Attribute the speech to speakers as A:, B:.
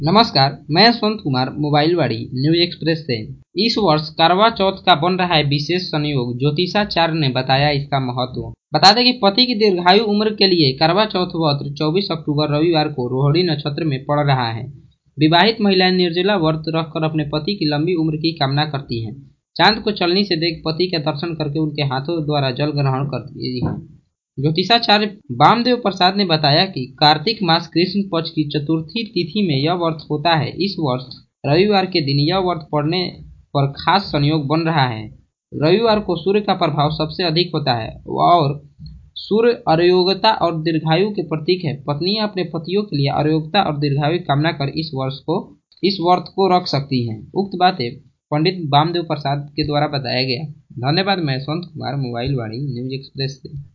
A: नमस्कार, मैं यशवंत कुमार मोबाइलवाड़ी न्यूज एक्सप्रेस से। इस वर्ष करवा चौथ का बन रहा है विशेष संयोग। ज्योतिषाचार्य ने बताया इसका महत्व। बता दें कि पति की दीर्घायु उम्र के लिए करवा चौथ व्रत 24 अक्टूबर रविवार को रोहिणी नक्षत्र में पड़ रहा है। विवाहित महिलाएं निर्जला व्रत रखकर अपने पति की लंबी उम्र की कामना करती हैं। चांद को चलनी से देख पति का दर्शन करके उनके हाथों द्वारा जल ग्रहण करती है। ज्योतिषाचार्य वामदेव प्रसाद ने बताया कि कार्तिक मास कृष्ण पक्ष की चतुर्थी तिथि में यह व्रत होता है। इस वर्ष रविवार के दिन यह व्रत पड़ने पर खास संयोग बन रहा है। रविवार को सूर्य का प्रभाव सबसे अधिक होता है और सूर्य आरोग्यता और दीर्घायु के प्रतीक है। पत्नियां अपने पतियों के लिए आरोग्यता और दीर्घायु की कामना कर इस व्रत को रख सकती हैं। उक्त बातें पंडित वामदेव प्रसाद के द्वारा बताया गया। धन्यवाद। मैं Yashwant Kumar mobile Vaani news express से।